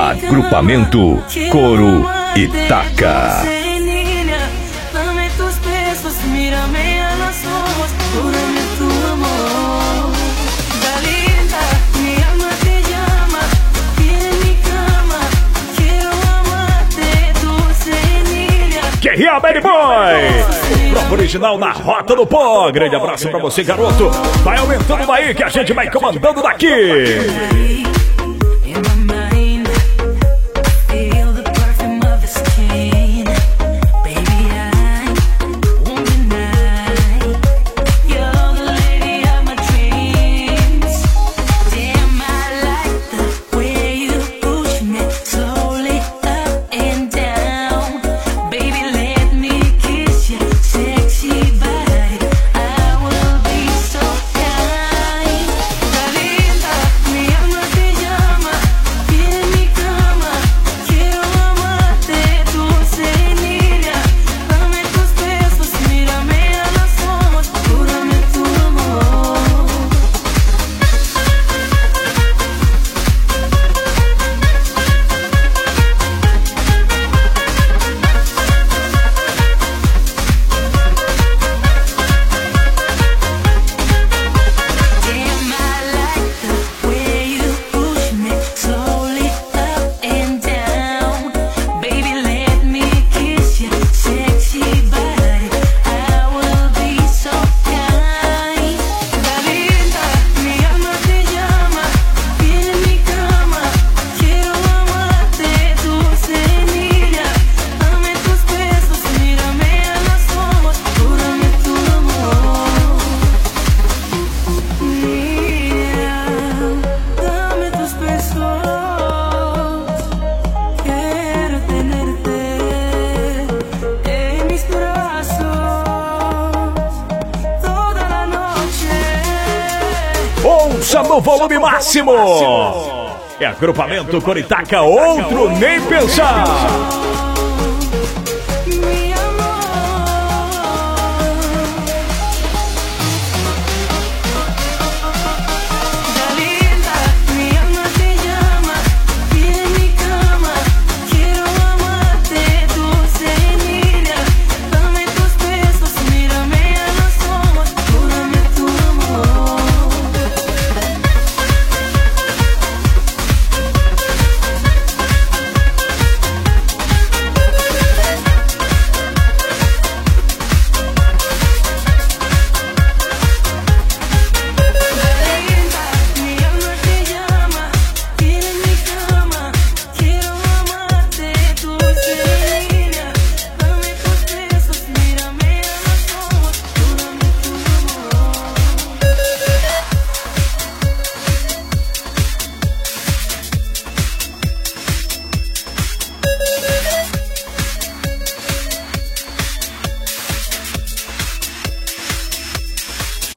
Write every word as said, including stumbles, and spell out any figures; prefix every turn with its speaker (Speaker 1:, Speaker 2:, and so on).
Speaker 1: Agrupamento Coro Itaca.
Speaker 2: Guerreiro Bad Boy, prova original na Rota do Pó. Grande abraço pra você, garoto. Vai aumentando daí que a gente vai comandando daqui. No volume máximo. É Agrupamento Coro Itaca, outro nem pensar.